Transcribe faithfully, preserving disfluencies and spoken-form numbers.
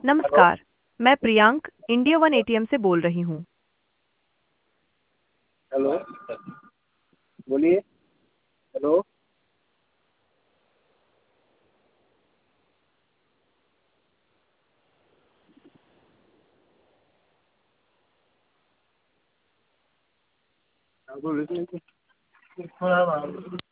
Hello. नमस्कार। मैं Priyank India one ATM से बोल रही हूँ। हेलो। बोलिए। हेलो। हाँ, बोल रही थी। थोड़ा